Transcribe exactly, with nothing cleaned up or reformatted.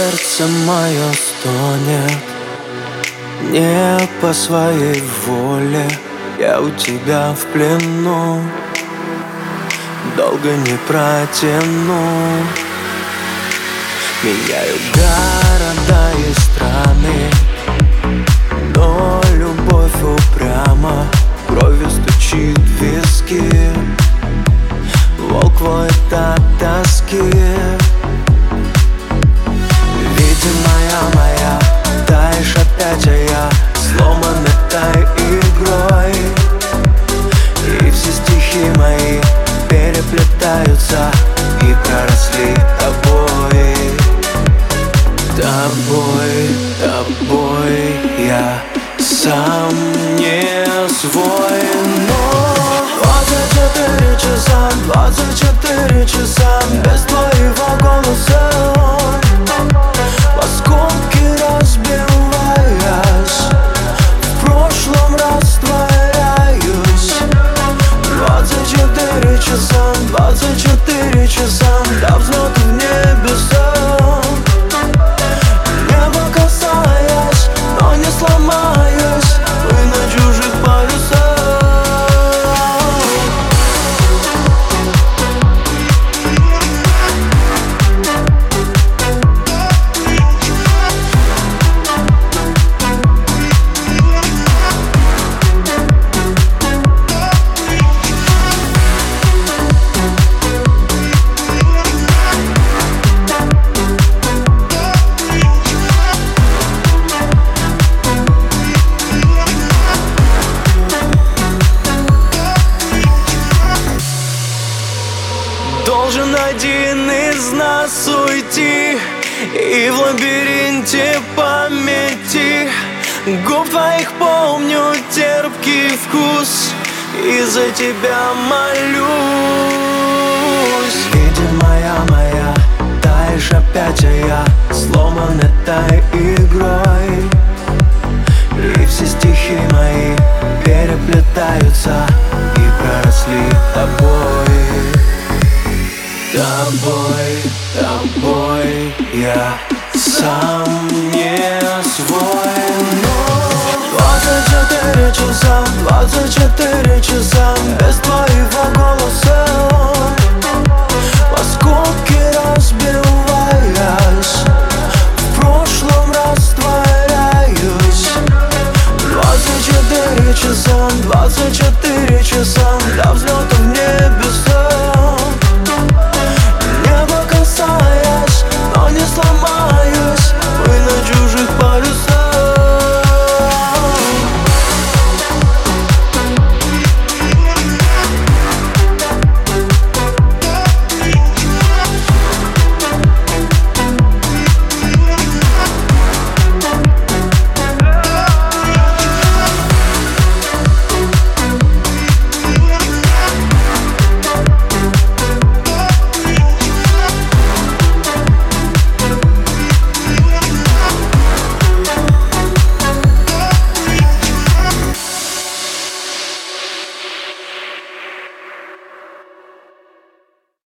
Сердце мое стонет не по своей воле. Я у тебя в плену, долго не протяну. Меняют города и страны, но любовь упряма, кровью стучит в виски. Волк воет от тоски. Видимая моя, таешь опять, а я сломан этой игрой. И все стихи мои переплетаются и проросли тобой. Тобой, тобой я сам не свой. Но двадцать четыре часа, двадцать четыре часа без твоего голоса, в осколки разбиваясь, в прошлом растворяюсь. Двадцать четыре часа, двадцать четыре часа до взлета в небеса. Небо касаясь, но не сломаюсь, вы на чужих полюсах. Должен один из нас уйти, и в лабиринте памяти губ твоих помню терпкий вкус, и за тебя молюсь. Видимая моя, таешь опять, а я сломан этой игрой. И все стихи мои переплетаются и проросли тобой. Тобой, тобой я сам не свой. Но двадцать четыре часа, двадцать четыре часа без твоего голоса, в осколки разбиваясь,